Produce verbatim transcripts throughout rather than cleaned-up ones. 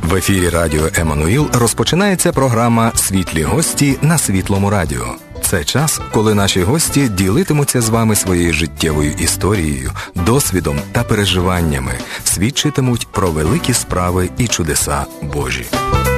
В ефірі Радіо Еммануїл розпочинається програма «Світлі гості» на Світлому радіо. Це час, коли наші гості ділитимуться з вами своєю життєвою історією, досвідом та переживаннями, свідчитимуть про великі справи і чудеса Божі.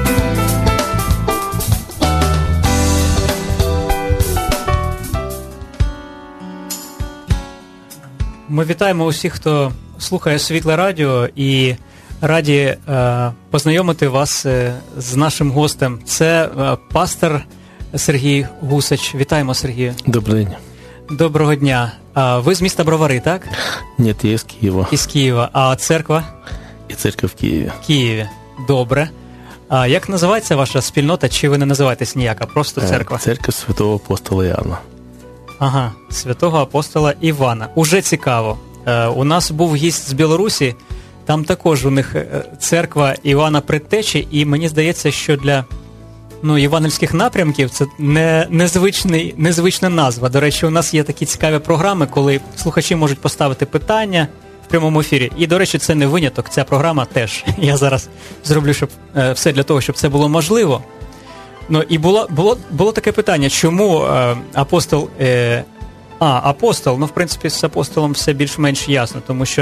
Ми вітаємо усіх, хто слухає Світле радіо, і раді е, познайомити вас е, з нашим гостем. Це е, пастор Сергій Гусач. Вітаємо, Сергію. Добрий день. Доброго дня. А ви з міста Бровари, так? Ні, я з Києва. Із Києва. А церква? І церква в Києві. В Києві. Добре. А як називається ваша спільнота, чи ви не називаєтесь ніяк, а просто церква? Церква Святого Апостола Іоанна. Ага, Святого Апостола Івана. Уже цікаво. Е, у нас був гість з Білорусі, там також у них церква Івана Предтечі, і мені здається, що для ну, євангельських напрямків це не, незвичний, незвична назва. До речі, у нас є такі цікаві програми, коли слухачі можуть поставити питання в прямому ефірі. І, до речі, це не виняток, ця програма теж. Я зараз зроблю щоб, е, все для того, щоб це було можливо. Ну, і було, було, було таке питання, чому е, апостол... Е, а, апостол, ну, в принципі, з апостолом все більш-менш ясно, тому що...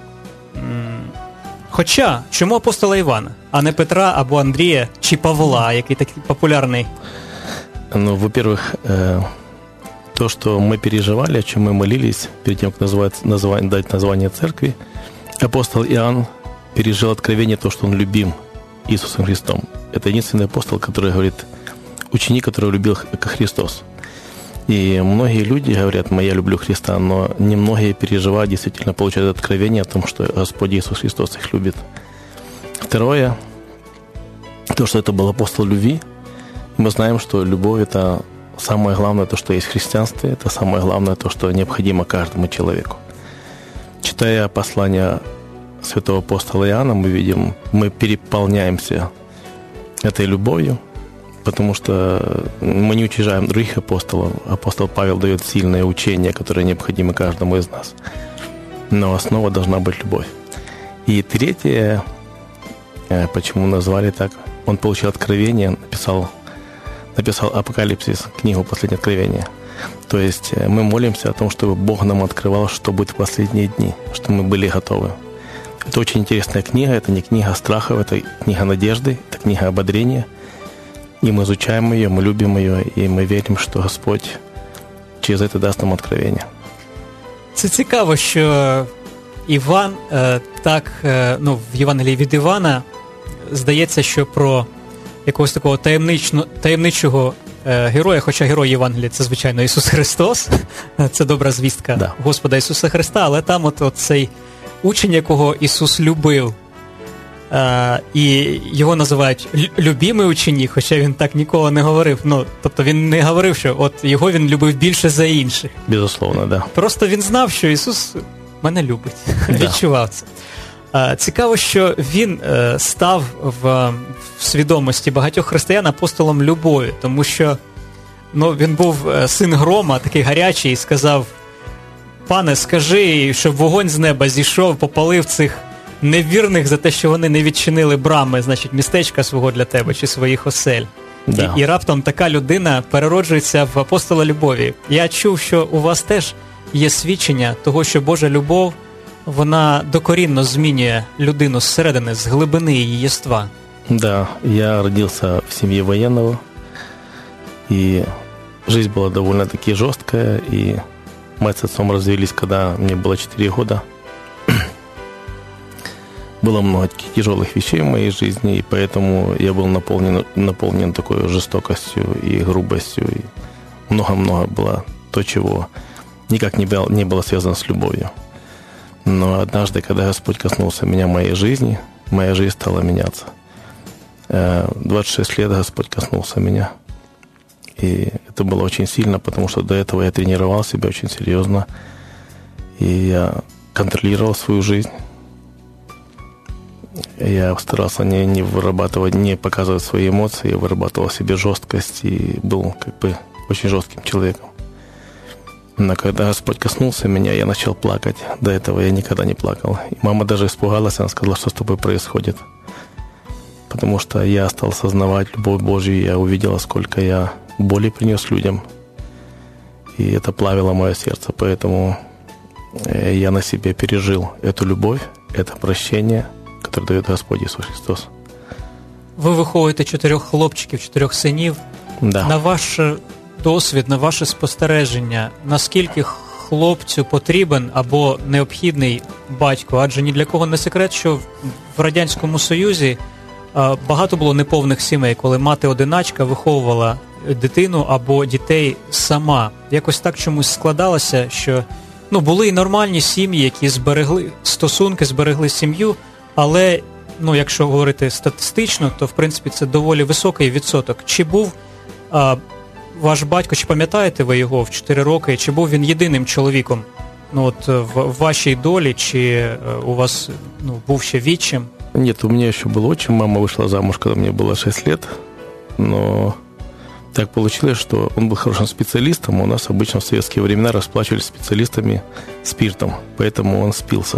М- хоча, чому апостола Івана, а не Петра або Андрія чи Павла, який такий популярний? Ну, во-первых, э, то, что мы переживали, о чем мы молились, перед тем, как называть, назвать, дать название церкви, апостол Иоанн пережил откровение, то, что он любим Иисусом Христом. Это единственный апостол, который говорит, ученик, которого любил как Христос. И многие люди говорят, я люблю Христа, но немногие переживают, действительно получают откровение о том, что Господь Иисус Христос их любит. Второе, то, что это был апостол любви. И мы знаем, что любовь – это самое главное, то, что есть в христианстве, это самое главное, то, что необходимо каждому человеку. Читая послание святого апостола Иоанна, мы видим, мы переполняемся этой любовью, потому что мы не учижаем других апостолов. Апостол Павел дает сильное учение, которое необходимо каждому из нас. Но основа должна быть любовь. И третье, почему назвали так, он получил откровение, написал, написал Апокалипсис, книгу «Последнее откровение». То есть мы молимся о том, чтобы Бог нам открывал, что будет в последние дни, что мы были готовы. Это очень интересная книга, это не книга страхов, это книга надежды, это книга ободрения. И мы изучаем ее, мы любим ее, и мы верим, что Господь через это даст нам откровение. Це цікаво, що Іван е, так, е, ну, в Євангелії від Івана здається, що про якогось такого таємничного, таємничого е, героя, хоча герой Євангелія – це, звичайно, Ісус Христос, це добра звістка да. Господа Ісуса Христа, але там от, от цей учень, якого Ісус любив, Uh, і його називають любимий ученик, хоча він так ніколи не говорив. Ну, тобто він не говорив, що от його він любив більше за інших. Безусловно, да. Просто він знав, що Ісус мене любить. Да. Відчував це. Uh, цікаво, що він uh, став в, в свідомості багатьох християн апостолом любові, тому що ну, він був uh, син грома, такий гарячий, і сказав: «Пане, скажи, щоб вогонь з неба зійшов, попалив цих невірних за те, що вони не відчинили брами, значить, містечка свого для тебе чи своїх осель». Да. І, і раптом така людина перероджується в апостола любові. Я чув, що у вас теж є свідчення того, що Божа любов, вона докорінно змінює людину зсередини, з глибини її єства. Да, я родился в семье военного, и жизнь была довольно-таки жесткая, и мы с отцом развелись, когда мне было четыре года. Было много таких тяжелых вещей в моей жизни, и поэтому я был наполнен, наполнен такой жестокостью и грубостью. И много-много было то, чего никак не было, не было связано с любовью. Но однажды, когда Господь коснулся меня в моей жизни, моя жизнь стала меняться. двадцать шесть лет Господь коснулся меня. И это было очень сильно, потому что до этого я тренировал себя очень серьезно. И я контролировал свою жизнь. Я старался не, не вырабатывать, не показывать свои эмоции, я вырабатывал в себе жесткость и был как бы очень жестким человеком. Но когда Господь коснулся меня, я начал плакать. До этого я никогда не плакал. И мама даже испугалась, она сказала, что с тобой происходит. потому что я стал осознавать любовь Божью, я увидел, сколько я боли принес людям, и это плавило мое сердце, поэтому я на себе пережил эту любовь, это прощение, которое дает Господь Иисус Христос. Ви виховуєте чотирьох хлопчиків, чотирьох синів. Да. На ваш досвід, на ваше спостереження, наскільки хлопцю потрібен або необхідний батько? Адже ні для кого не секрет, що в Радянському Союзі багато було неповних сімей, коли мати-одиначка виховувала дитину або дітей сама. Якось так чомусь складалося, що ну, були і нормальні сім'ї, які зберегли стосунки, зберегли сім'ю, але, ну, якщо говорити статистично, то, в принципі, це доволі високий відсоток. Чи був а, ваш батько, чи пам'ятаєте ви його в чотири роки, чи був він єдиним чоловіком, ну, от, в, в вашій долі, чи у вас, ну, був ще відчим? Нет, у меня еще был отчим, мама вышла замуж, когда мне было шесть лет, но так получилось, что он был хорошим специалистом, у нас обычно в советские времена расплачивались специалистами спиртом, поэтому он спился.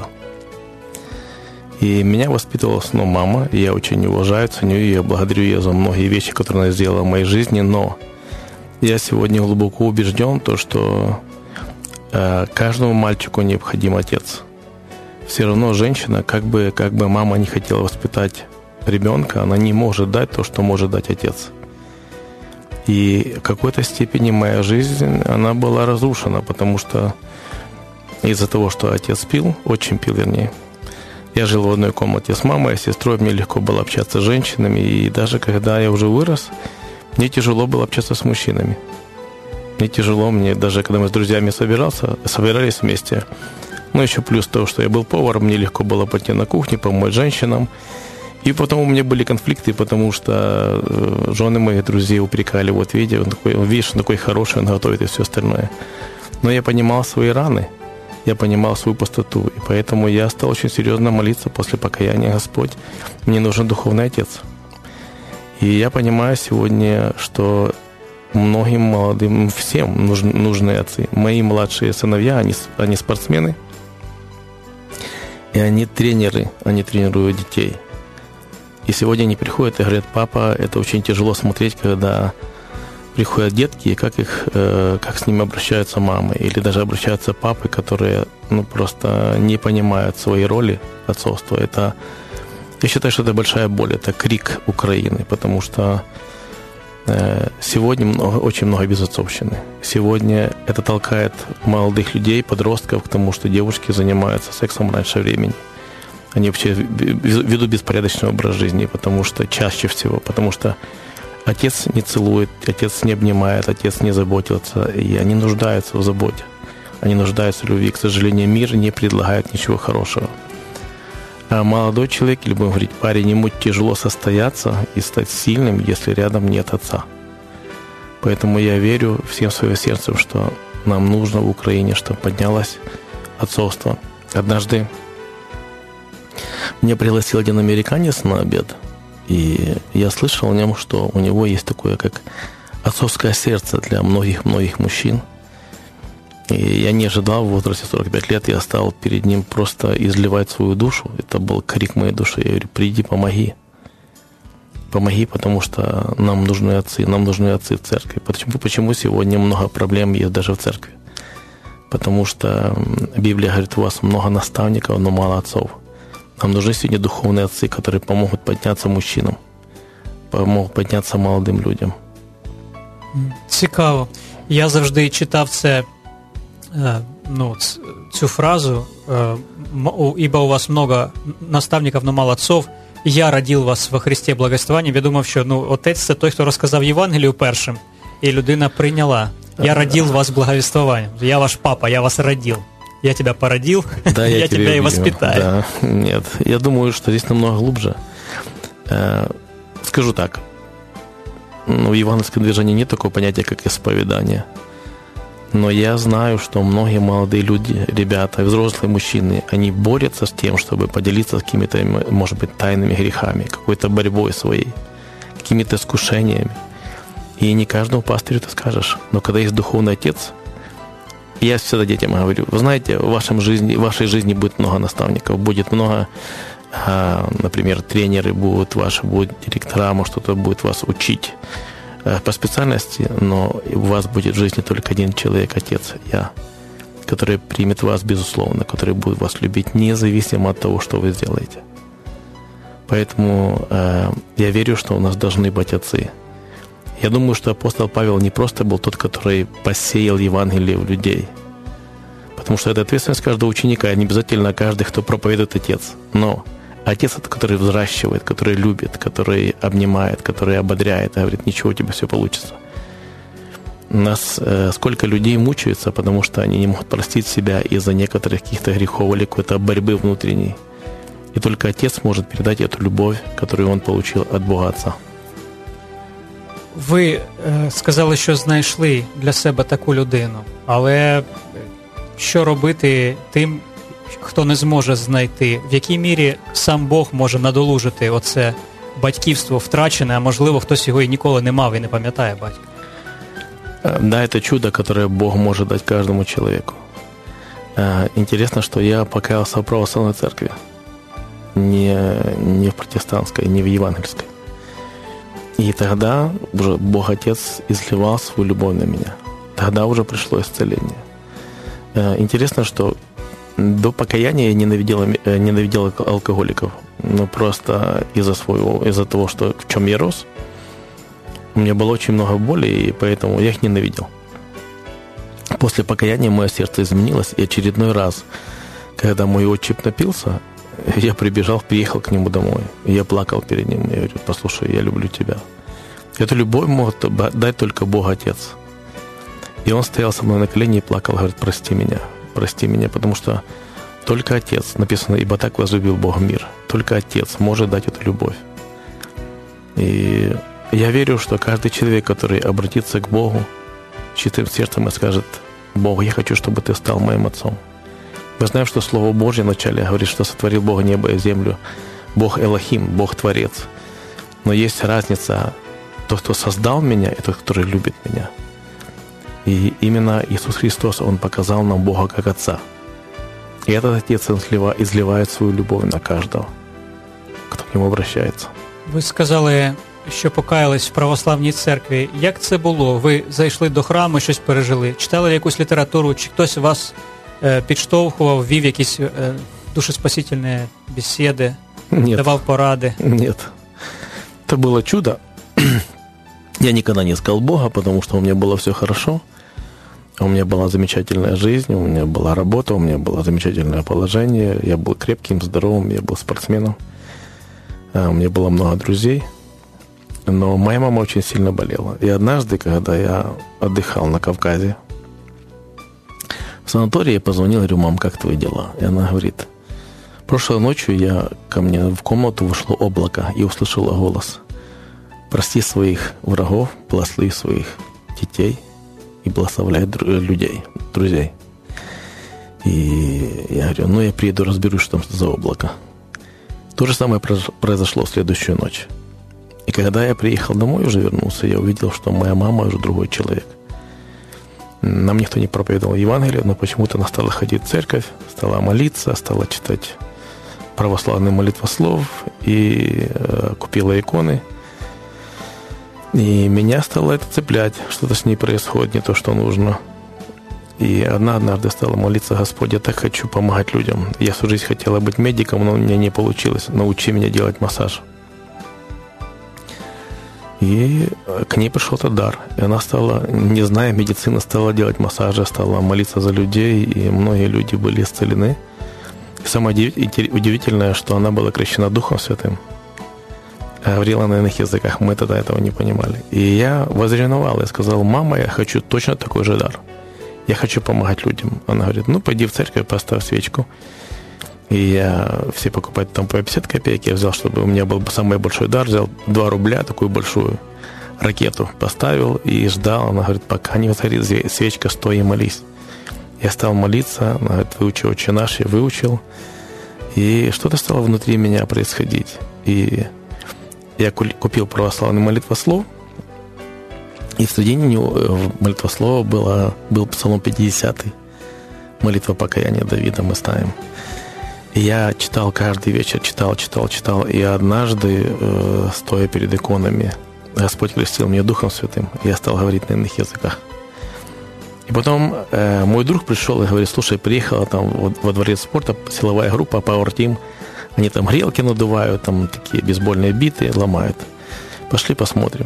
И меня воспитывала в основном мама, и я очень уважаю, ценю ее, благодарю ее за многие вещи, которые она сделала в моей жизни, но я сегодня глубоко убежден, то, что э, каждому мальчику необходим отец. Все равно женщина, как бы, как бы мама не хотела воспитать ребенка, она не может дать то, что может дать отец. И в какой-то степени моя жизнь, она была разрушена, потому что из-за того, что отец пил, очень пил, вернее, я жил в одной комнате с мамой, с сестрой, мне легко было общаться с женщинами, и даже когда я уже вырос, мне тяжело было общаться с мужчинами. Мне тяжело, мне даже когда мы с друзьями собирался, собирались вместе, ну, еще плюс то, что я был поваром, мне легко было пойти на кухню, помочь женщинам. И потом у меня были конфликты, потому что жены моих друзей упрекали, вот видишь, он такой, видишь, он такой хороший, он готовит и все остальное. Но я понимал свои раны, я понимал свою пустоту, и поэтому я стал очень серьезно молиться после покаяния: Господь, мне нужен духовный отец. И я понимаю сегодня, что многим молодым, всем нужны, нужны отцы. Мои младшие сыновья, они, они спортсмены, и они тренеры, они тренируют детей. И сегодня они приходят и говорят: папа, это очень тяжело смотреть, когда приходят детки, и как, их, как с ними обращаются мамы, или даже обращаются папы, которые ну, просто не понимают своей роли отцовства. Это, я считаю, что это большая боль, это крик Украины, потому что сегодня много, очень много безотцовщины. Сегодня это толкает молодых людей, подростков к тому, что девушки занимаются сексом раньше времени. Они вообще ведут беспорядочный образ жизни, потому что чаще всего, потому что отец не целует, отец не обнимает, отец не заботится, и они нуждаются в заботе. Они нуждаются в любви. К сожалению, мир не предлагает ничего хорошего. А молодой человек, или будем говорить парень, ему тяжело состояться и стать сильным, если рядом нет отца. Поэтому я верю всем своим сердцем, что нам нужно в Украине, чтобы поднялось отцовство. Однажды меня пригласил один американец на обед, и я слышал о нем, что у него есть такое, как отцовское сердце для многих-многих мужчин. И я не ожидал, в возрасте сорок пять лет я стал перед ним просто изливать свою душу. Это был крик моей души. Я говорю: приди, помоги. Помоги, потому что нам нужны отцы, нам нужны отцы в церкви. Почему, почему сегодня много проблем есть даже в церкви? Потому что Библия говорит: у вас много наставников, но мало отцов. Нам нужны сегодня духовные отцы, которые помогут подняться мужчинам, помогут подняться молодым людям. Цікаво. Я завжди читав це, ну, цю фразу: «Ибо у вас много наставников, но мало отцов. Я родил вас во Христі благословенням». Я думав, що ну, отець – це той, хто розказав Євангелію першим, і людина прийняла. «Я родил вас благовествованием». Я ваш папа, я вас родил. Я тебя породил, да, я, я тебя и воспитаю. Да, нет, я думаю, что здесь намного глубже. Скажу так, ну, в евангельском движении нет такого понятия, как исповедание. Но я знаю, что многие молодые люди, ребята, взрослые мужчины, они борются с тем, чтобы поделиться с какими-то, может быть, тайными грехами, какой-то борьбой своей, какими-то искушениями. И не каждому пастырю ты скажешь. Но когда есть духовный отец, я всегда детям говорю: вы знаете, в, вашем жизни, в вашей жизни будет много наставников, будет много например, тренеры будут ваши, будут директора, может, кто-то будет вас учить по специальности, но у вас будет в жизни только один человек, Отец, я, который примет вас, безусловно, который будет вас любить, независимо от того, что вы сделаете. Поэтому э, я верю, что у нас должны быть отцы. Я думаю, что апостол Павел не просто был тот, который посеял Евангелие в людей, потому что это ответственность каждого ученика, и не обязательно каждый, кто проповедует, отец. Но отец — это который взращивает, который любит, который обнимает, который ободряет, и говорит: ничего, у тебя все получится. У нас э, сколько людей мучаются, потому что они не могут простить себя из-за некоторых каких-то грехов или какой-то борьбы внутренней. И только Отец может передать эту любовь, которую он получил от Бога Отца. Ви е, сказали, що знайшли для себе таку людину, але що робити тим, хто не зможе знайти? В якій мірі сам Бог може надолужити оце батьківство втрачене, а можливо, хтось його і ніколи не мав і не пам'ятає батька? Да, это чудо, которое Бог может дать каждому человеку. Интересно, что я покаялся в православной церкви, не, не в протестантской, не в евангельской. И тогда уже Бог Отец изливал свою любовь на меня. Тогда уже пришло исцеление. Интересно, что до покаяния я ненавидел, ненавидел алкоголиков, но просто из-за своего, из-за того, что в чем я рос, у меня было очень много боли, и поэтому я их ненавидел. После покаяния мое сердце изменилось, и очередной раз, когда мой отчим напился, я прибежал, приехал к нему домой. И я плакал перед ним. Я говорю: послушай, я люблю тебя. Эту любовь может дать только Бог Отец. И он стоял со мной на колене и плакал, говорит: прости меня, прости меня, потому что только Отец, написано: ибо так возлюбил Бог мир, только Отец может дать эту любовь. И я верю, что каждый человек, который обратится к Богу с чистым сердцем и скажет: Бог, я хочу, чтобы ты стал моим отцом. Мы знаем, что Слово Божье вначале говорит, что сотворил Бог небо и землю. Бог Элохим, Бог Творец. Но есть разница: тот, кто создал меня, и тот, который любит меня. И именно Иисус Христос, Он показал нам Бога как Отца. И этот Отец изливает свою любовь на каждого, кто к Нему обращается. Ви сказали, що покаялись в православній церкві. Як це було? Ви зайшли до храму, щось пережили? Читали якусь літературу? Чи хтось вас е, підштовхував, вів якісь е, душеспасительні бесіди, Нет. давав поради? Нет. Это было чудо. Я никогда не искал Бога, потому что у меня было все хорошо. У меня была замечательная жизнь, у меня была работа, у меня было замечательное положение. Я был крепким, здоровым, я был спортсменом. У меня было много друзей. Но моя мама очень сильно болела. И однажды, когда я отдыхал на Кавказе, в санатории я позвонил, говорю: мам, как твои дела? И она говорит: прошлой ночью я ко мне в комнату вышло облако и услышала голос: прости своих врагов, благослови своих детей и благословляй людей, друзей. И я говорю: ну, я приеду, разберусь, что там за облако. То же самое произошло в следующую ночь. И когда я приехал домой, уже вернулся, я увидел, что моя мама уже другой человек. Нам никто не проповедовал Евангелие, но почему-то она стала ходить в церковь, стала молиться, стала читать православный молитвослов и э, купила иконы. И меня стало это цеплять, что-то с ней происходит, не то, что нужно. И она однажды стала молиться: Господь, я так хочу помогать людям. Я всю жизнь хотела быть медиком, но у меня не получилось. Научи меня делать массаж. И к ней пришел этот дар. И она стала, не зная медицины, стала делать массажи, стала молиться за людей, и многие люди были исцелены. И самое удивительное, что она была крещена Духом Святым. Говорила на иных языках, мы тогда этого не понимали. И я возревновал, я сказал: мама, я хочу точно такой же дар. Я хочу помогать людям. Она говорит: ну, пойди в церковь, поставь свечку. И я все покупают там по пятьдесят копеек. Я взял, чтобы у меня был самый большой дар, взял два рубля, такую большую ракету поставил и ждал. Она говорит: пока не возгорит свечка, стой и молись. Я стал молиться, она говорит: выучи «Отче наш», я выучил. И что-то стало внутри меня происходить. И я купил православный молитвослов, и в середине в молитвослова было, был Псалом пятидесятый, молитва покаяния Давида мы ставим. И я читал каждый вечер, читал, читал, читал. И однажды, э, стоя перед иконами, Господь крестил меня Духом Святым, и я стал говорить на иных языках. И потом э, мой друг пришел и говорит: слушай, приехала там во, во дворец спорта силовая группа Power Team, они там грелки надувают, там такие бейсбольные биты ломают. Пошли посмотрим.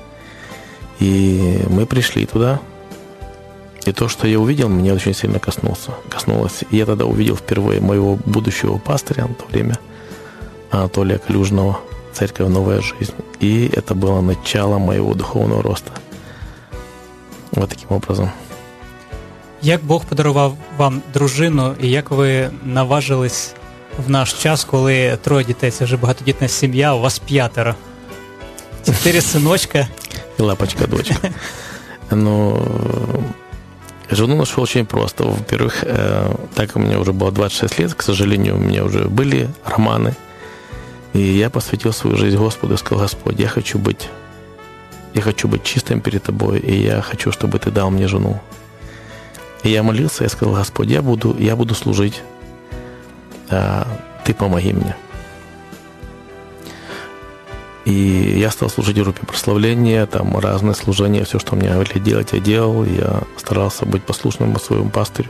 И мы пришли туда. И то, что я увидел, меня очень сильно коснулся, коснулось. И я тогда увидел впервые моего будущего пастыря на то время, Анатолия Калюжного, церковь «Новая жизнь». И это было начало моего духовного роста. Вот таким образом. Як Бог подарував вам дружину, і як ви наважились в наш час, коли троє дітей, це вже багатодітна сім'я, у вас п'ятеро. Чотири синочка. И лапочка-дочка. Ну, жену нашел очень просто. Во-первых, так как у меня уже было двадцать шесть лет, к сожалению, у меня уже были романы. И я посвятил свою жизнь Господу и сказал: Господь, я хочу быть, я хочу быть чистым перед Тобой, и я хочу, чтобы Ты дал мне жену. И я молился, я сказал: Господь, я буду, я буду служить, а Ты помоги мне. И я стал служить в группе прославления, там разные служения, все, что мне говорили делать, я делал. Я старался быть послушным своему пастырю.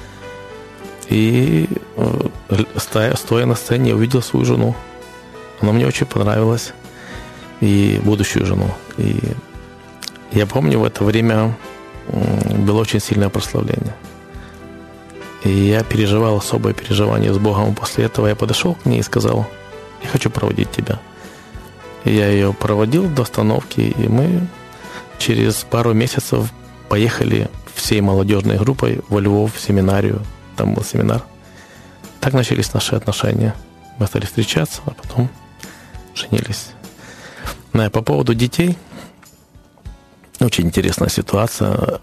И стоя, стоя на сцене, я увидел свою жену. Она мне очень понравилась. И будущую жену. И я помню, в это время было очень сильное прославление. И я переживал особое переживание с Богом. После этого я подошел к ней и сказал: я хочу проводить тебя. И я ее проводил до остановки, и мы через пару месяцев поехали всей молодежной группой во Львов в семинарию. Там был семинар. Так начались наши отношения. Мы стали встречаться, а потом женились. Ну, по поводу детей. Очень интересная ситуация.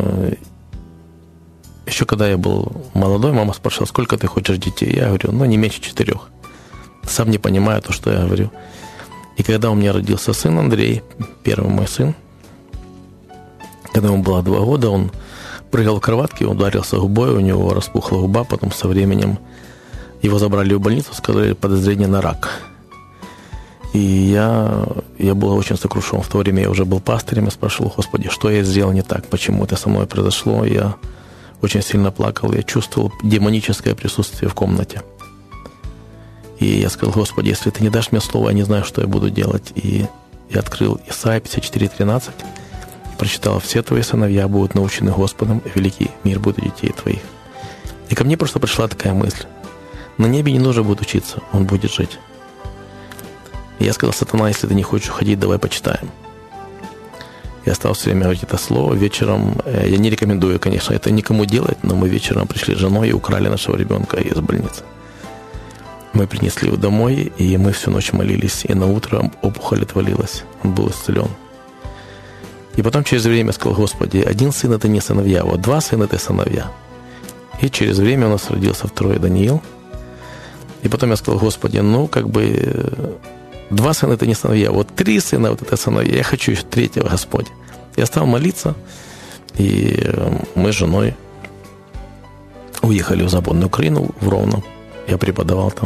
Еще когда я был молодой, мама спрашивала: сколько ты хочешь детей? Я говорю: ну, не меньше четырех. Сам не понимаю то, что я говорю. И когда у меня родился сын Андрей, первый мой сын, когда ему было два года, он прыгал в кроватке, ударился губой, у него распухла губа, потом со временем его забрали в больницу, сказали: подозрение на рак. И я, я был очень сокрушен. В то время я уже был пастырем, я спрашивал: Господи, что я сделал не так, почему это со мной произошло? Я очень сильно плакал, я чувствовал демоническое присутствие в комнате. И я сказал: Господи, если Ты не дашь мне слова, я не знаю, что я буду делать. И я открыл Исайя пятьдесят четыре тринадцать и прочитал: все Твои сыновья будут научены Господом, и великий мир будет у детей Твоих. И ко мне просто пришла такая мысль: на небе не нужно будет учиться, он будет жить. И я сказал: сатана, если ты не хочешь уходить, давай почитаем. Я стал все время говорить это слово. Вечером, я не рекомендую, конечно, это никому делать, но мы вечером пришли с женой и украли нашего ребенка из больницы. Мы принесли его домой, и мы всю ночь молились, и на утро опухоль отвалилась, он был исцелен. И потом через время я сказал: Господи, один сын – это не сыновья, вот два сына – это сыновья. И через время у нас родился второй Даниил. И потом я сказал: Господи, ну, как бы, два сына – это не сыновья, вот три сына – вот это сыновья, я хочу еще третьего, Господь. Я стал молиться, и мы с женой уехали в Западную Украину, в Ровно. Я преподавал там.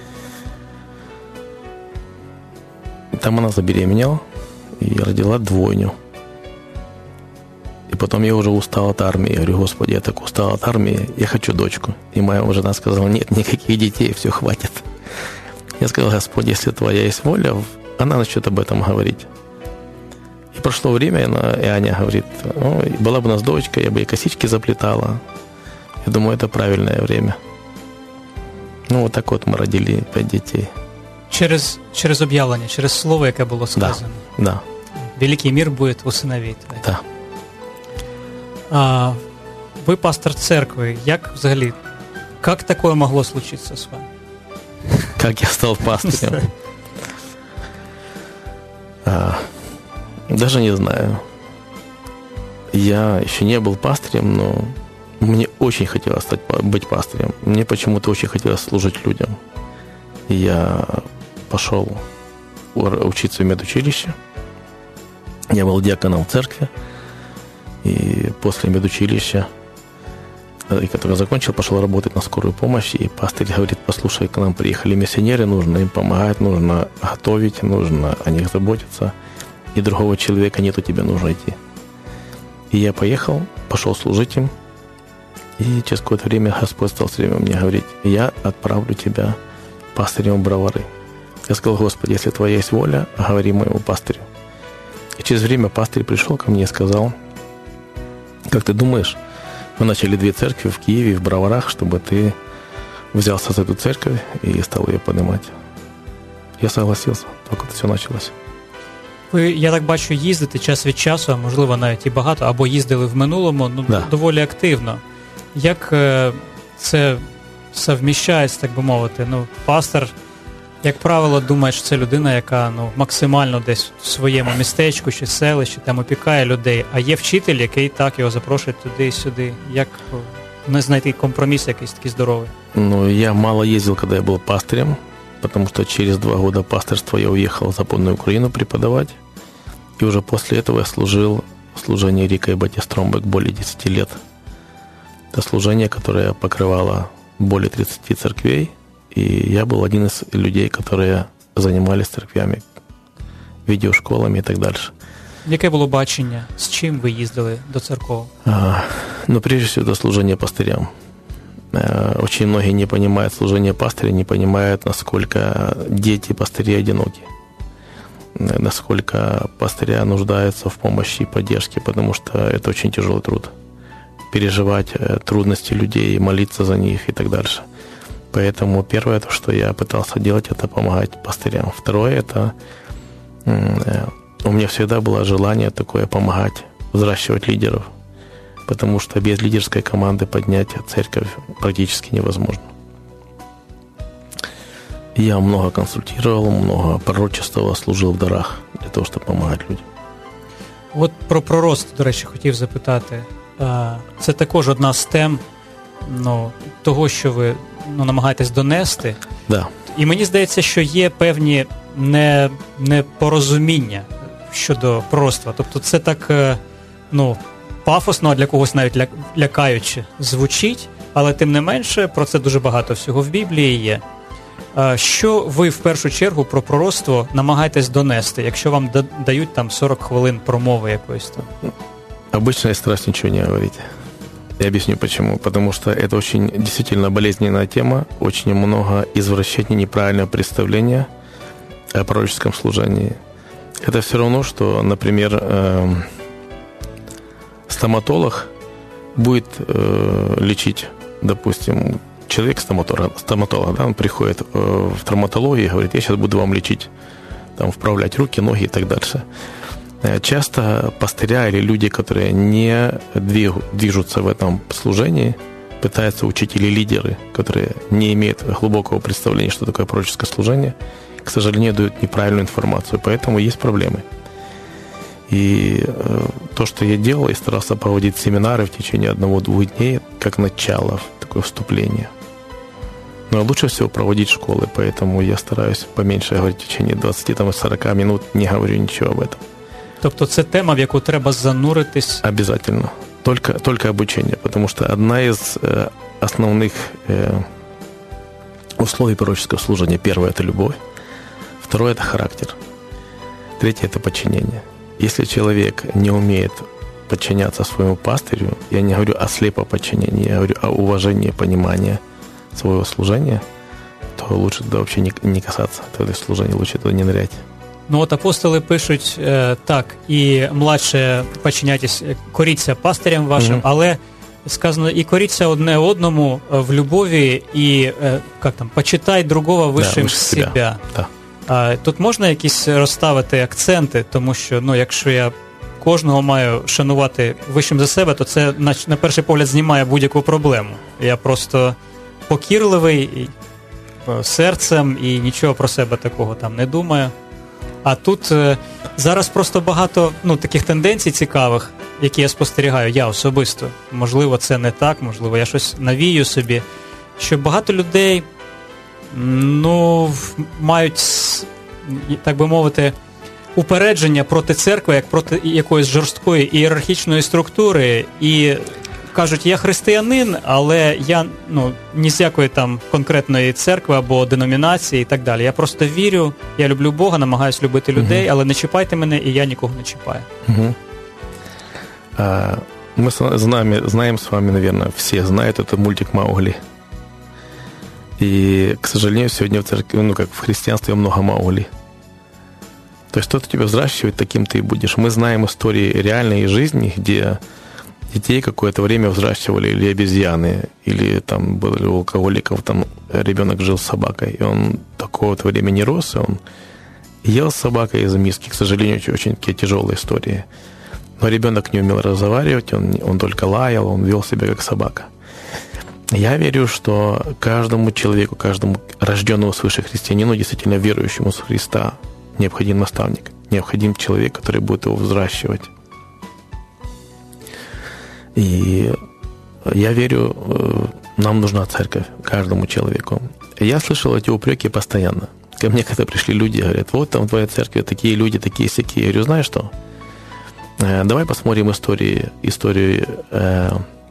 Там она забеременела и родила двойню. И потом я уже устал от армии. Я говорю: Господи, я так устал от армии, я хочу дочку. И моя жена сказала: нет, никаких детей, все, хватит. Я сказал: Господи, если Твоя есть воля, она начнет об этом говорить. И прошло время, и, она, и Аня говорит: ну, была бы у нас дочка, я бы ей косички заплетала. Я думаю, это правильное время. Ну, вот так вот ми родили п'ять дітей. Через, через об'явлення, через слово, яке було сказано. Да, да. Великий мир буде у синовей. Да. А, ви пастор церкви. Як взагалі, як таке могло случитися з вами? Как я стал пастырем? а, даже не знаю. Я еще не был пастырем, но мне очень хотелось стать, быть пастырем. Мне почему-то очень хотелось служить людям. И я пошел учиться в медучилище. Я был диаконом в церкви. И после медучилища и который закончил, пошел работать на скорую помощь, и пастырь говорит: послушай, к нам приехали миссионеры, нужно им помогать, нужно готовить, нужно о них заботиться, и другого человека нету, тебе нужно идти. И я поехал, пошел служить им, и через какое-то время Господь стал все время мне говорить: я отправлю тебя пастырем в Бровары. Я сказал: Господи, если Твоя есть воля, говори моему пастырю. И через время пастырь пришел ко мне и сказал: как ты думаешь, мы начали две церкви в Киеве и в Броварах, чтобы ты взялся за эту церковь и стал ее поднимать. Я согласился, так от все почалося. Ви, я так бачу, їздите час від часу, а можливо навіть і багато, або їздили в минулому, ну, да. доволі активно. Як е, це совміщається, так би мовити? Ну, пастор, як правило, думає, що це людина, яка ну, максимально десь в своєму містечку чи селищі там опікає людей, а є вчитель, який так його запрошує туди і сюди. Як не знайти компроміс якийсь такий здоровий? Ну, я мало ездил, когда я был пастырем, потому что через два года пастырства я уехал в Западную Украину преподавать. И уже после этого я служил в служении Рика и Бати Стромбек более десяти лет. Это служение, которое покрывало более тридцати церквей. И я был один из людей, которые занимались церквями, відеошколами і так далі. Яке було бачення? З чим ви їздили до церков? А, ну, прежде всего, это служение пастырям. А, очень многие не понимают служение пастыря, не понимают, насколько дети пастырей одиноки, насколько пастыря нуждаются в помощи и поддержке, потому что это очень тяжелый труд. Переживать трудности людей, молиться за них и так дальше. Поэтому первое, то, что я пытался делать, это помогать пастырям. Второе, это у меня всегда было желание такое помогать, взращивать лидеров, потому что без лидерской команды поднять церковь практически невозможно. Я много консультировал, много пророчествовал, служил в дарах для того, щоб допомагати людям. От про пророцтво, до речі, хотів запитати. Це також одна з тем ну, того, що ви ну, намагаєтесь донести. Да. І мені здається, що є певні не, непорозуміння щодо пророцтва. Тобто це так ну, пафосно, а для когось навіть ля, лякаюче звучить, але тим не менше про це дуже багато всього в Біблії є. Що ви в першу чергу про пророцтво намагаєтесь донести, якщо вам дають там сорок хвилин промови якоїсь там? Обычно я стараюсь ничего не говорить. Я объясню почему. Потому что это очень действительно болезненная тема, очень много извращений, неправильного представления о пророческом служении. Это все равно, что, например, э, стоматолог будет э, лечить, допустим, человек стоматолог, стоматолог, да, он приходит э, в травматологию и говорит: я сейчас буду вам лечить, там, вправлять руки, ноги и так дальше. Часто пастыря или люди, которые не движутся в этом служении, пытаются учить, или лидеры, которые не имеют глубокого представления, что такое пророческое служение, к сожалению, дают неправильную информацию, поэтому есть проблемы. И э, то, что я делал, я старался проводить семинары в течение одного-двух дней, как начало, такое вступление. Но лучше всего проводить школы, поэтому я стараюсь поменьше говорить в течение двадцати-сорока минут, не говорю ничего об этом. Тобто це тема, в яку треба зануритись? Обязательно. Только, только обучение, потому что одна из э, основных э, условий пророческого служения: первое – это любовь, второе – это характер, третье – это подчинение. Если человек не умеет подчиняться своему пастырю, я не говорю о слепом подчинении, я говорю о уважении, понимании своего служения, то лучше туда вообще не, не касаться этого служения, лучше туда не нырять. Ну от апостоли пишуть е, так, і младше подчиняйтесь, коріться пастирям вашим, mm-hmm. але сказано, і коріться одне одному в любові, і е, як там, почитай другого вищим да, себе. себя. Да. А, тут можна якісь розставити акценти, тому що, ну, якщо я кожного маю шанувати вищим за себе, то це на, на перший погляд знімає будь-яку проблему. Я просто покірливий і, серцем і нічого про себе такого там не думаю. А тут е, зараз просто багато ну, таких тенденцій цікавих, які я спостерігаю, я особисто. Можливо, це не так, можливо, я щось навію собі, що багато людей ну, мають, так би мовити, упередження проти церкви, як проти якоїсь жорсткої ієрархічної структури, і кажуть, я християнин, але я ну, ні з якої там конкретної церкви або деномінації і так далі. Я просто вірю, я люблю Бога, намагаюсь любити людей, угу. але не чіпайте мене, і я нікого не чіпаю. Угу. А, мы с нами, знаем с вами, наверное, все знают этот мультик «Маугли». И, к сожалению, сегодня в церкви, ну, как в христианстве, много Маугли. То есть кто-то тебя взращивает, таким ты и будешь. Мы знаем истории реальной жизни, где детей какое-то время взращивали или обезьяны, или там были у алкоголиков, там ребенок жил с собакой, и он такое-то время не рос, и он ел с собакой из миски. К сожалению, очень, очень такие тяжелые истории. Но ребенок не умел разговаривать, он, он только лаял, он вел себя как собака. Я верю, что каждому человеку, каждому рожденному свыше христианину, действительно верующему в Христа, необходим наставник, необходим человек, который будет его взращивать. И я верю, нам нужна церковь, каждому человеку. Я слышал эти упреки постоянно. Ко мне когда пришли люди, говорят, вот там в твоей церкви такие люди, такие-сякие. Я говорю, знаешь что? Давай посмотрим истории, историю, э,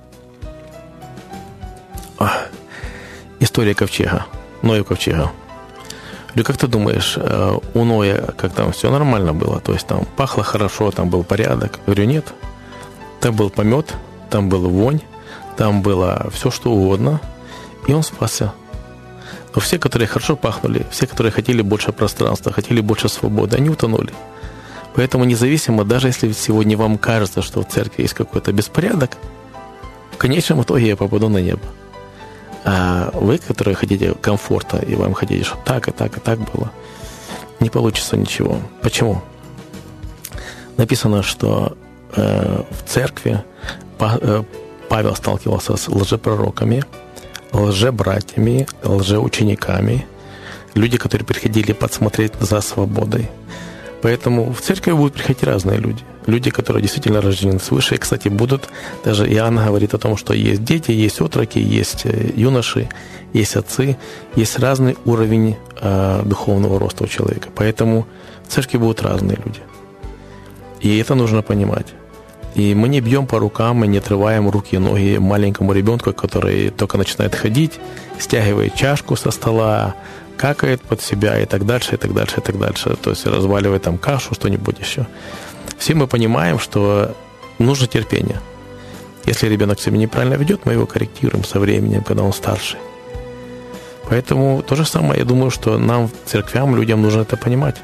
история ковчега, Ноя ковчега. Говорю, как ты думаешь, у Ноя как там все нормально было? То есть там пахло хорошо, там был порядок? Говорю, нет. Там был помет, там была вонь, там было все, что угодно, и он спасся. Но все, которые хорошо пахнули, все, которые хотели больше пространства, хотели больше свободы, они утонули. Поэтому независимо, даже если сегодня вам кажется, что в церкви есть какой-то беспорядок, в конечном итоге я попаду на небо. А вы, которые хотите комфорта, и вам хотите, чтобы так, и так, и так было, не получится ничего. Почему? Написано, что э, в церкви э, Павел сталкивался с лжепророками, лжебратьями, лжеучениками, люди, которые приходили подсмотреть за свободой. Поэтому в церковь будут приходить разные люди. Люди, которые действительно рождены свыше. И, кстати, будут, даже Иоанн говорит о том, что есть дети, есть отроки, есть юноши, есть отцы, есть разный уровень э, духовного роста у человека. Поэтому в церкви будут разные люди. И это нужно понимать. И мы не бьем по рукам, мы не отрываем руки и ноги маленькому ребенку, который только начинает ходить, стягивает чашку со стола, какает под себя и так дальше, и так дальше, и так дальше. То есть разваливает там кашу, что-нибудь еще. Все мы понимаем, что нужно терпение. Если ребенок себя неправильно ведет, мы его корректируем со временем, когда он старше. Поэтому то же самое, я думаю, что нам, церквям, людям нужно это понимать.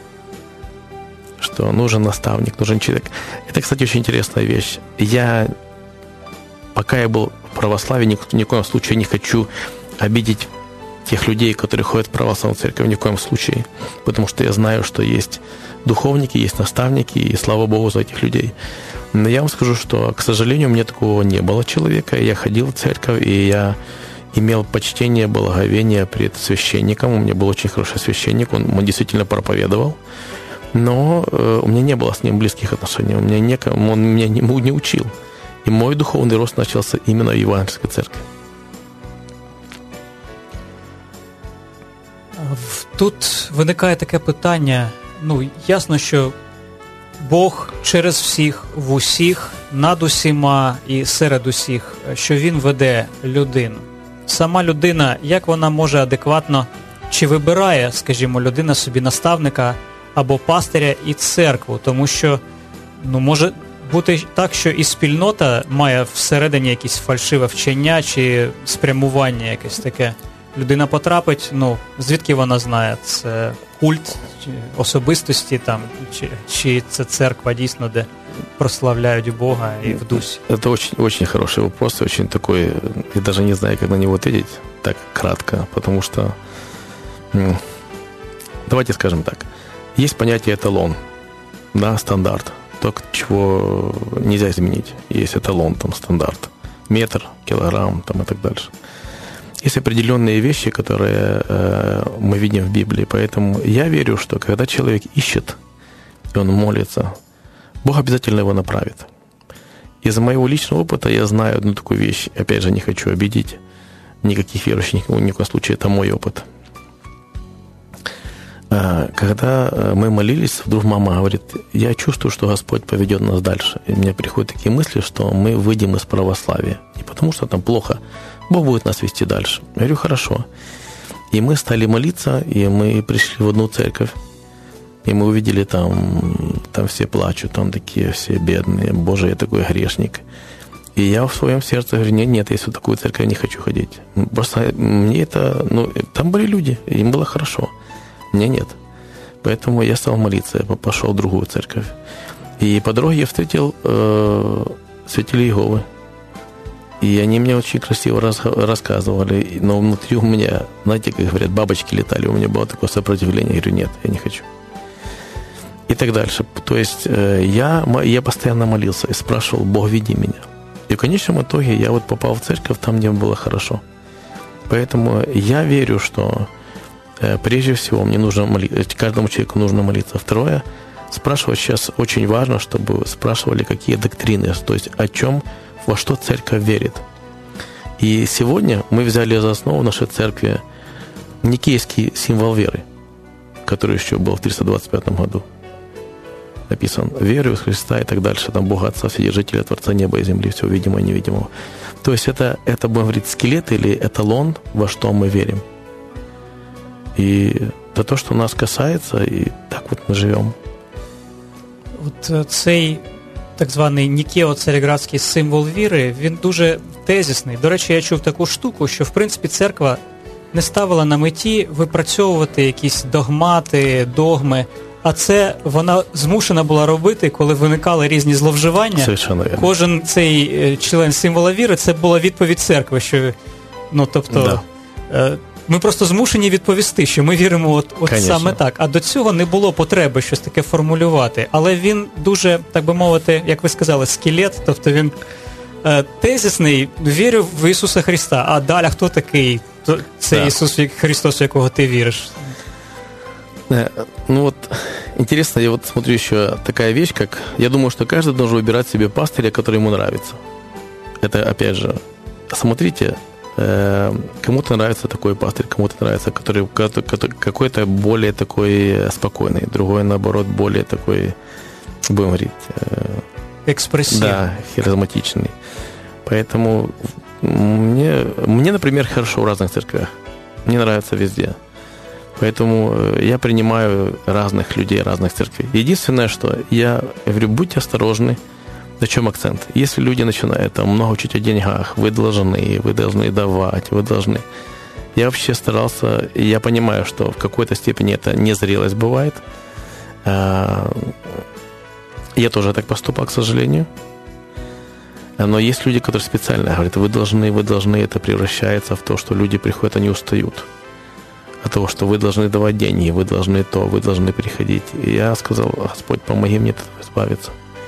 Что нужен наставник, нужен человек. Это, кстати, очень интересная вещь. Я, пока я был в православии, ни, ни в коем случае не хочу обидеть тех людей, которые ходят в православную церковь, ни в коем случае. Потому что я знаю, что есть духовники, есть наставники, и слава Богу за этих людей. Но я вам скажу, что, к сожалению, у меня такого не было человека. Я ходил в церковь, и я имел почтение, благоговение пред священником. У меня был очень хороший священник, он, он действительно проповедовал. Но э, у меня не было с ним близких отношений. У меня не, он меня не, не учил. И мой духовный рост начался именно в евангельской церкви. Тут виникає таке питання. Ну, ясно, що Бог через всіх, в усіх, над усіма і серед усіх, що Він веде людину. Сама людина, як вона може адекватно, чи вибирає, скажімо, людина собі наставника або пастиря і церкву, тому що, ну, може бути так, що і спільнота має всередині якісь фальшиве вчення чи спрямування якесь таке. Людина потрапить, ну, звідки вона знає, це культ чи особистості там, чи, чи це церква дійсно, де прославляють Бога и в духе? Это очень, очень хороший вопрос, очень такой, я даже не знаю, как на него ответить так кратко, потому что, давайте скажем так, есть понятие эталон, да, стандарт, то, чего нельзя изменить, есть эталон, там, стандарт, метр, килограмм, там, и так дальше. Есть определенные вещи, которые э, мы видим в Библии, поэтому я верю, что когда человек ищет, и он молится, Бог обязательно его направит. Из моего личного опыта я знаю одну такую вещь, опять же, не хочу обидеть никаких верующих, ни в коем случае, это мой опыт. Когда мы молились, вдруг мама говорит, я чувствую, что Господь поведет нас дальше. И у меня приходят такие мысли, что мы выйдем из православия. Не потому что там плохо, Бог будет нас вести дальше. Я говорю, хорошо. И мы стали молиться, и мы пришли в одну церковь. И мы увидели там, там все плачут, там такие все бедные. Боже, я такой грешник. И я в своем сердце говорю, нет, нет, я в такую церковь не хочу ходить. Просто мне это, ну, там были люди, им было хорошо. Мне нет. Поэтому я стал молиться, я пошел в другую церковь. И по дороге я встретил э, святителей Иеговы. И они мне очень красиво раз, рассказывали. Но внутри у меня, знаете, как говорят, бабочки летали. У меня было такое сопротивление. Я говорю, нет, я не хочу. И так дальше. То есть э, я, я постоянно молился и спрашивал, Бог, веди меня. И в конечном итоге я вот попал в церковь там, где было хорошо. Поэтому я верю, что прежде всего мне нужно молиться, каждому человеку нужно молиться. Второе, спрашивать сейчас очень важно, чтобы спрашивали, какие доктрины, то есть о чем, во что церковь верит. И сегодня мы взяли за основу нашей церкви никейский символ веры, который еще был в триста двадцать пятом году. Написан «Верую в Христа» и так дальше, там Бога Отца, Вседержителя, Творца неба и земли, всего видимого и невидимого. То есть это, это, будем говорить, скелет или эталон, во что мы верим. И это то, що нас касається, і так от ми живемо. От цей так званий Нікео-Цареградський символ віри, він дуже тезисний. До речі, я чув таку штуку, що, в принципі, церква не ставила на меті випрацьовувати якісь догмати, догми, а це вона змушена була робити, коли виникали різні зловживання. Совершенно верно. Кожен цей член символа віри, це була відповідь церкви, що, ну, тобто... Да. Ми просто змушені відповісти, що ми віримо от, от саме так. А до цього не було потреби щось таке формулювати. Але він дуже, так би мовити, як ви сказали, скелет, тобто він е, тезисний, вірю в Ісуса Христа. А далі хто такий? Це да. Ісус Христос, в якого ти віриш. Ну вот, интересно, я вот смотрю еще такая вещь, как, я думаю, что каждый должен выбирать себе пастыря, который ему нравится. Это, опять же, смотрите, кому-то нравится такой пастырь, кому-то нравится, который какой-то более такой спокойный, другой, наоборот, более такой, будем говорить... Экспрессивный. Да, харизматичный. Поэтому мне, мне, например, хорошо в разных церквях. Мне нравится везде. Поэтому я принимаю разных людей, разных церквей. Единственное, что я говорю, будьте осторожны. На чем акцент? Если люди начинают там, много учить о деньгах, вы должны, вы должны давать, вы должны. Я вообще старался, и я понимаю, что в какой-то степени это незрелость бывает. Я тоже так поступал, к сожалению. Но есть люди, которые специально говорят, вы должны, вы должны, это превращается в то, что люди приходят, они устают. От того, что вы должны давать деньги, вы должны то, вы должны приходить. И я сказал, Господь, помоги мне от этого избавиться.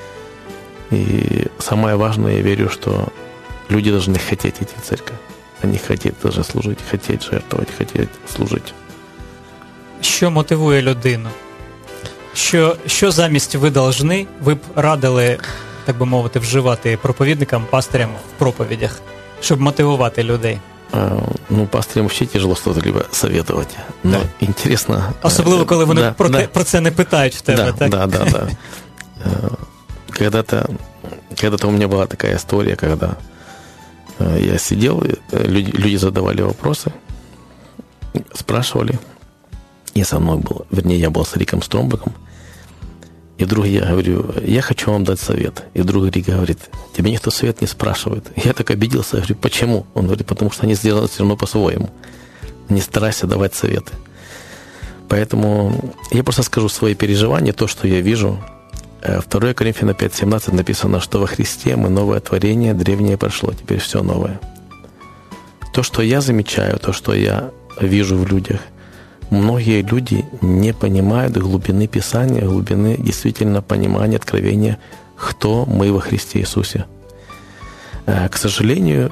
И самое важное, я верю, что люди должны хотеть идти в церковь. Они хотят даже служить, хотеть жертвовать, хотеть служить. Що мотивує людину? Що, що замість ви должны, ви б радили, так би мовити, вживати проповідникам, пастирям в проповідях, щоб мотивувати людей? А, ну, пастырям вообще тяжело что-либо советовать. Но да. Интересно... Особливо, коли вони да, про, да. те, про це не питають в тебе, да, так? Да, да, да. Когда-то, когда-то у меня была такая история, когда я сидел, люди, люди задавали вопросы, спрашивали. Я со мной был, вернее, я был с Риком Стромбеком. И вдруг я говорю, я хочу вам дать совет. И вдруг Рик говорит, тебя никто совет не спрашивает. Я так обиделся, я говорю, почему? Он говорит, потому что они сделаны все равно по-своему. Не старайся давать советы. Поэтому я просто скажу свои переживания, то, что я вижу. второе Коринфянам пять семнадцать написано, что во Христе мы новое творение, древнее прошло, теперь все новое. То, что я замечаю, то, что я вижу в людях, многие люди не понимают глубины Писания, глубины действительно понимания, откровения, кто мы во Христе Иисусе. К сожалению,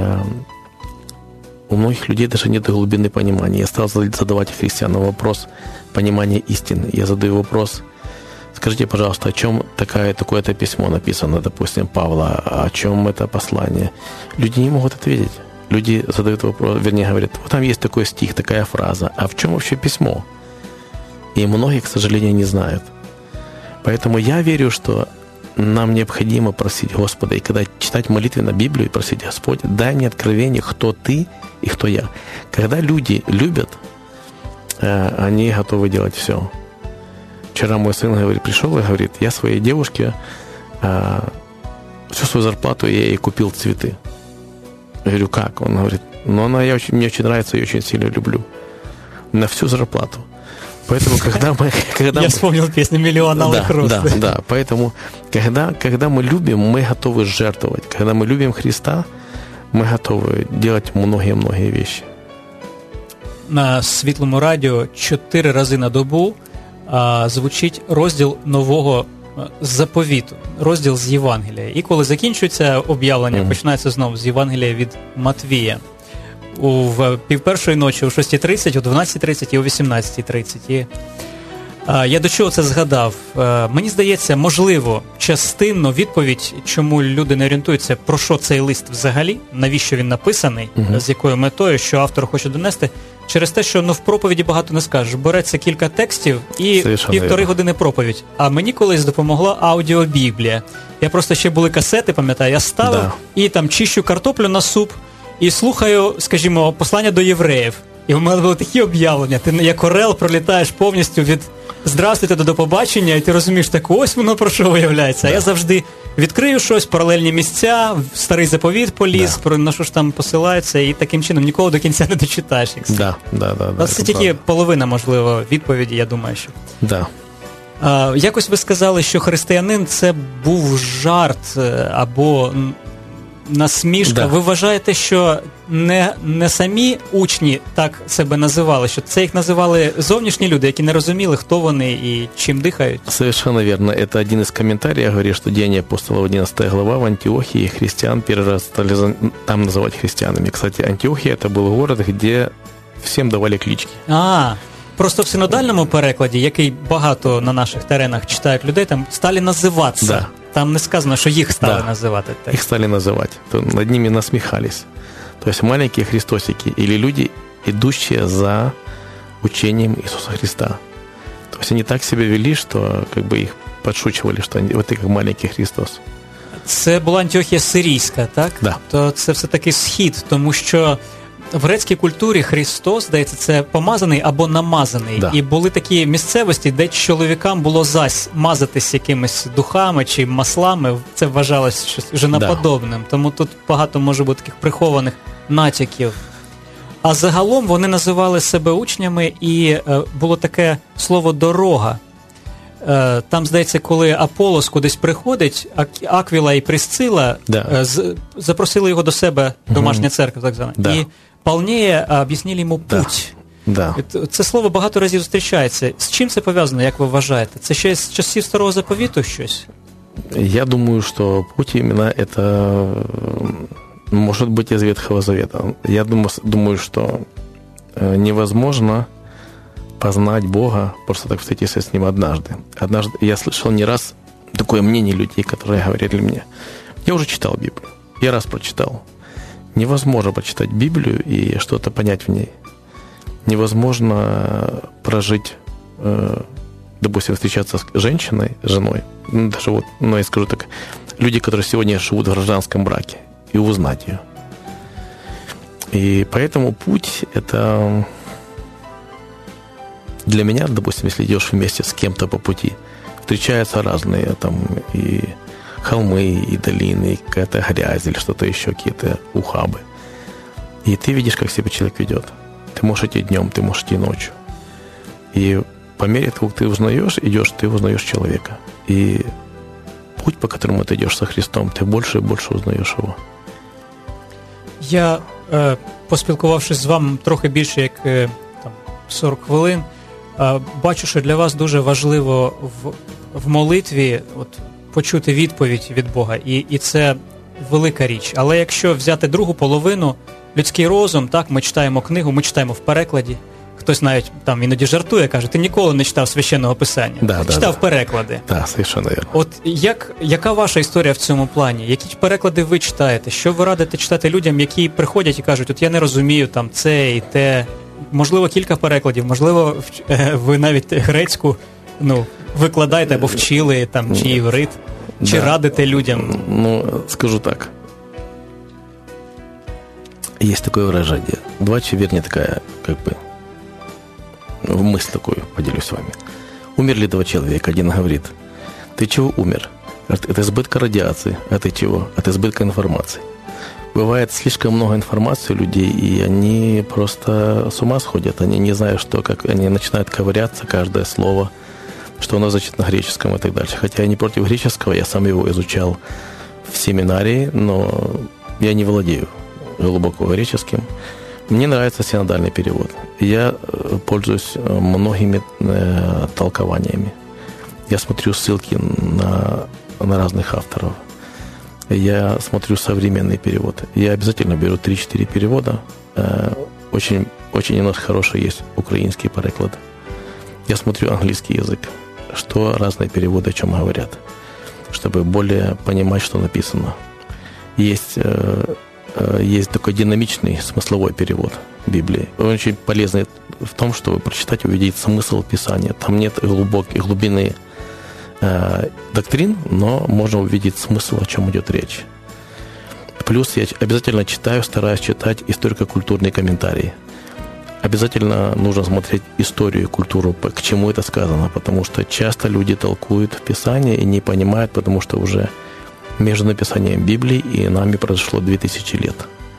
у многих людей даже нет глубины понимания. Я стал задавать христианам вопрос понимания истины. Я задаю вопрос, скажите, пожалуйста, о чем такое, такое-то письмо написано, допустим, Павла, о чем это послание? Люди не могут ответить. Люди задают вопрос, вернее, говорят, вот там есть такой стих, такая фраза, а в чем вообще письмо? И многие, к сожалению, не знают. Поэтому я верю, что нам необходимо просить Господа, и когда читать молитвенно Библию, и просить: Господь, дай мне откровение, кто Ты и кто я. Когда люди любят, они готовы делать все. Вчера мой сын говорит, пришел и говорит: я своей девушке всю свою зарплату я ей купил цветы. Я говорю: как? Он говорит: ну, она, я очень, мне очень нравится, я очень сильно люблю. На всю зарплату. Поэтому, когда мы... Когда я мы... вспомнил песню «Миллион алых роз». Да, да, да. Поэтому, когда, когда мы любим, мы готовы жертвовать. Когда мы любим Христа, мы готовы делать многие-многие вещи. На Світлому радіо чотири рази на добу а, звучить розділ нового заповіту, розділ з Євангелія. І коли закінчується об'явлення, mm-hmm. починається знову з Євангелія від Матвія. У в півпершої ночі о шостій тридцять, о дванадцятій тридцять і о вісімнадцятій тридцять. І, а, я до чого це згадав? А, мені здається, можливо, частинно відповідь, чому люди не орієнтуються, про що цей лист взагалі, навіщо він написаний, mm-hmm. з якою метою, що автор хоче донести, через те, що ну, в проповіді багато не скажеш. Береться кілька текстів і Совершенно півтори верно. Години проповідь. А мені колись допомогла аудіобіблія. Я просто ще були касети, пам'ятаю, я ставив да. і там чищу картоплю на суп, і слухаю, скажімо, послання до євреїв. І в мене були такі об'явлення. Ти як орел пролітаєш повністю від «Здравствуйте» до «Побачення», і ти розумієш, так ось воно про що виявляється. Да. А я завжди відкрию щось, паралельні місця, в старий заповіт поліз, да. про на що ж там посилається, і таким чином ніколи до кінця не дочитаєш. Да, да, да, да, це тільки правда. Половина, можливо, відповіді, я думаю, що. Да. А, якось ви сказали, що християнин – це був жарт або насмішка. Да. Ви вважаєте, що не, не самі учні так себе називали, що це їх називали зовнішні люди, які не розуміли, хто вони і чим дихають? Совершенно верно. Это один из комментариев говорит, что Деяния апостолов, одиннадцатая глава, в Антиохии христиан первый раз стали там называть христианами. Кстати, Антиохия – это был город, где всем давали клички. А, просто в синодальному перекладі, який багато на наших теренах читають людей, там стали називатися. Да. Там не сказано, що їх стали да. називати. Так. Их стали называть. То над ними насмехались. То есть маленькие христосики или люди, идущие за учением Иисуса Христа. То есть они так себя вели, что как бы их подшучивали, что они, вот ты как маленький Христос. Це була Антіохія Сирійська, так? Да. То це все-таки схід, тому що в грецькій культурі Христос, здається, це помазаний або намазаний. Да. І були такі місцевості, де чоловікам було зась мазатись якимись духами чи маслами. Це вважалось щось женоподобним. Да. Тому тут багато може бути таких прихованих натяків. А загалом вони називали себе учнями, і е, було таке слово «дорога». Е, там, здається, коли Аполос кудись приходить, Аквіла і Присцила да. е, з, запросили його до себе, домашня церква, так звана. Да. І Полнеє об'яснили йому путь. Да. Да. Це слово багато разів зустрічається. З чим це пов'язано, як ви вважаєте? Це ще з часів Старого Заповіту щось? Я думаю, что путь именно это может быть из Ветхого Завета. Я думаю, думаю, что невозможно познать Бога, просто так встретиться с Ним однажды. Однажды я слышал не раз такое мнение людей, которые говорили мне: я уже читал Библию, я раз прочитал. Невозможно прочитать Библию и что-то понять в ней. Невозможно прожить, допустим, встречаться с женщиной, женой, ну, даже вот, ну, я скажу так, люди, которые сегодня живут в гражданском браке, и узнать ее. И поэтому путь – это для меня, допустим, если идешь вместе с кем-то по пути, встречаются разные там и холмы, и долины, и какая-то грязь, или что-то еще, какие-то ухабы. И ты видишь, как себя человек ведет. Ты можешь идти днем, ты можешь идти ночью. И по мере того, как ты узнаешь, идешь, ты узнаешь человека. И путь, по которому ты идешь со Христом, ты больше и больше узнаешь его. Я, е, поспілкувавшись з вами трохи більше, як е, там, сорок хвилин, е, бачу, що для вас дуже важливо в, в молитві от, почути відповідь від Бога, і, і це велика річ. Але якщо взяти другу половину, людський розум, так, ми читаємо книгу, ми читаємо в перекладі, хтось навіть там іноді жартує, каже, ти ніколи не читав священного писання, да, читав да, переклади. Так, совершенно вірно. От як, яка ваша історія в цьому плані? Які переклади ви читаєте? Що ви радите читати людям, які приходять і кажуть, от я не розумію там це і те, можливо, кілька перекладів, можливо, ви навіть грецьку, ну, викладаєте або вчили, там, чи іврит, чи да. радите людям? Ну, скажу так. Есть такое выражение. Два, вернее, такая, как бы, мысль такую, поделюсь с вами. Умерли два человека. Один говорит: ты чего умер? Говорит: от избытка радиации. А ты чего? От избытка информации. Бывает слишком много информации у людей, и они просто с ума сходят. Они не знают, что, как они начинают ковыряться, каждое слово, что оно значит на греческом и так дальше. Хотя я не против греческого, я сам его изучал в семинарии, но я не владею глубоко греческим. Мне нравится синодальный перевод. Я пользуюсь многими э, толкованиями. Я смотрю ссылки на, на разных авторов. Я смотрю современный перевод. Я обязательно беру три-четыре перевода. Э, очень, очень у нас хороший есть украинский переклад. Я смотрю английский язык, что разные переводы о чем говорят, чтобы более понимать, что написано. Есть... Э, Есть такой динамичный смысловой перевод Библии. Он очень полезный в том, чтобы прочитать и увидеть смысл Писания. Там нет глубоких, глубины э, доктрин, но можно увидеть смысл, о чем идет речь. Плюс я обязательно читаю, стараюсь читать историко-культурные комментарии. Обязательно нужно смотреть историю, культуру, к чему это сказано, потому что часто люди толкуют Писание и не понимают, потому что уже между написанием Библии и нами пройшло дві тисячі лет.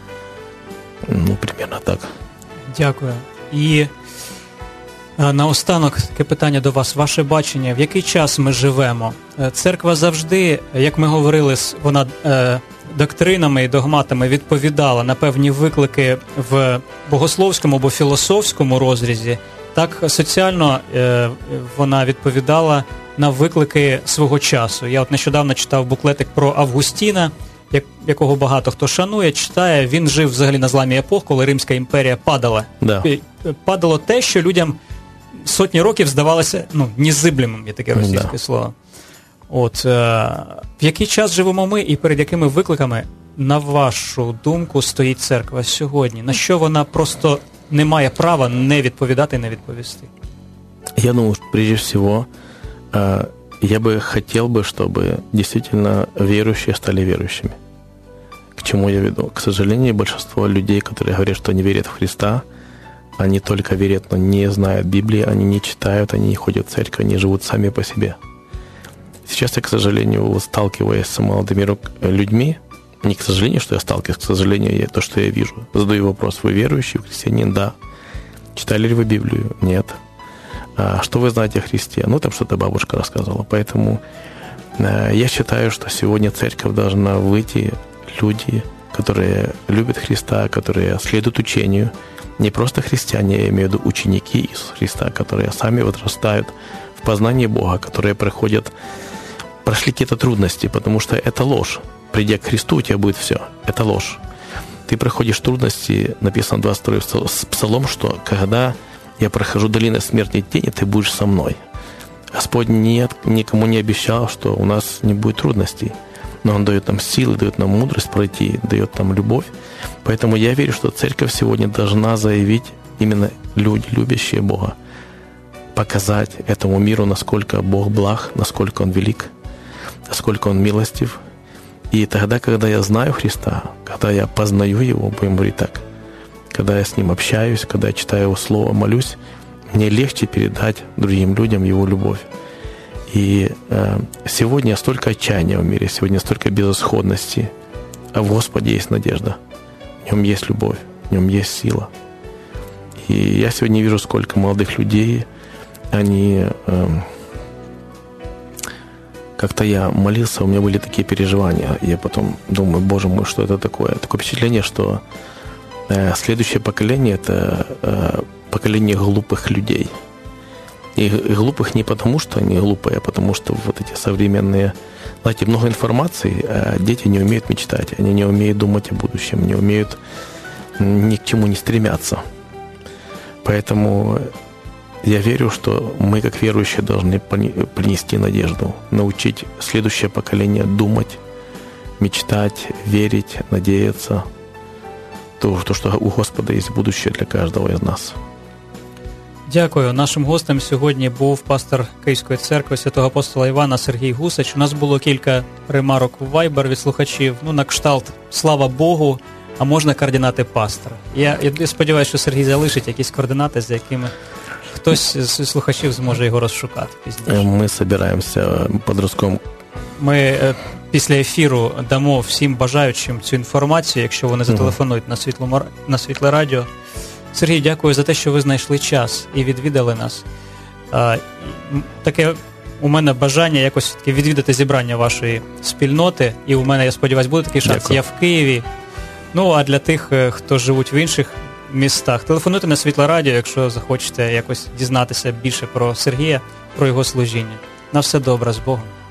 Ну, примерно так. Дякую. І е, наостанок таке питання до вас. Ваше бачення, в який час ми живемо? Церква завжди, як ми говорили, вона е, доктринами і догматами відповідала на певні виклики в богословському або філософському розрізі. Так, соціально е, вона відповідала на виклики свого часу. Я от нещодавно читав буклетик про Августіна, як, якого багато хто шанує, читає. Він жив взагалі на зламі епох, коли Римська імперія падала. Да. Падало те, що людям сотні років здавалося, ну, незиблемим, є таке російське да. слово. От, е, в який час живемо ми і перед якими викликами, на вашу думку, стоїть церква сьогодні? На що вона просто не має права не відповідати і не відповісти? Я думаю, прежде всего, я бы хотел бы, чтобы действительно верующие стали верующими. К чему я веду? К сожалению, большинство людей, которые говорят, что они верят в Христа, они только верят, но не знают Библии, они не читают, они не ходят в церковь, они живут сами по себе. Сейчас я, к сожалению, сталкиваясь с молодыми людьми, не к сожалению, что я сталкиваюсь, к сожалению, я, то, что я вижу, задаю вопрос: вы верующий, христианин? Да. Читали ли вы Библию? Нет. А что вы знаете о Христе? Ну, там что-то бабушка рассказывала. Поэтому э, я считаю, что сегодня церковь должна выйти, люди, которые любят Христа, которые следуют учению, не просто христиане, я имею в виду ученики Иисуса Христа, которые сами возрастают в познании Бога, которые проходят, прошли какие-то трудности, потому что это ложь. Придя к Христу, у тебя будет все. Это ложь. Ты проходишь трудности, написано двадцать второй псалом, что когда я прохожу долину смертной тени, ты будешь со мной. Господь нет, никому не обещал, что у нас не будет трудностей, но Он дает нам силы, дает нам мудрость пройти, дает нам любовь. Поэтому я верю, что церковь сегодня должна заявить, именно люди, любящие Бога, показать этому миру, насколько Бог благ, насколько Он велик, насколько Он милостив. И тогда, когда я знаю Христа, когда я познаю Его, будем говорить так, когда я с Ним общаюсь, когда я читаю Его Слово, молюсь, мне легче передать другим людям Его любовь. И э, сегодня столько отчаяния в мире, сегодня столько безысходности, а в Господе есть надежда, в Нем есть любовь, в Нем есть сила. И я сегодня вижу, сколько молодых людей, они... Э, Как-то я молился, у меня были такие переживания. Я потом думаю, боже мой, что это такое? Такое впечатление, что э, следующее поколение – это э, поколение глупых людей. И глупых не потому, что они глупые, а потому что вот эти современные… Знаете, много информации, а дети не умеют мечтать, они не умеют думать о будущем, не умеют ни к чему не стремятся. Поэтому… Я верю, что мы, как верующие, должны принести надежду, научить следующее поколение думать, мечтать, верить, надеяться, то, что у Господа есть будущее для каждого из нас. Дякую. Нашим гостем сьогодні був пастор Київської церкви святого апостола Івана Сергій Гусач. У нас було кілька ремарок в Viber від слухачів. Ну, на кшталт «Слава Богу, а можна координати пастора». Я, я сподіваюся, що Сергій залишить якісь координати, за якими хтось з слухачів зможе його розшукати пізніше. Ми збираємося подростком. Ми е, після ефіру дамо всім бажаючим цю інформацію, якщо вони зателефонують на світло, на світле радіо. Сергій, дякую за те, що ви знайшли час і відвідали нас. А, таке у мене бажання якось таки відвідати зібрання вашої спільноти. І у мене, я сподіваюся, буде такий шанс. Дякую. Я в Києві. Ну, а для тих, хто живуть в інших містах, телефонуйте на Світле радіо, якщо захочете якось дізнатися більше про Сергія, про його служіння. На все добре, з Богом.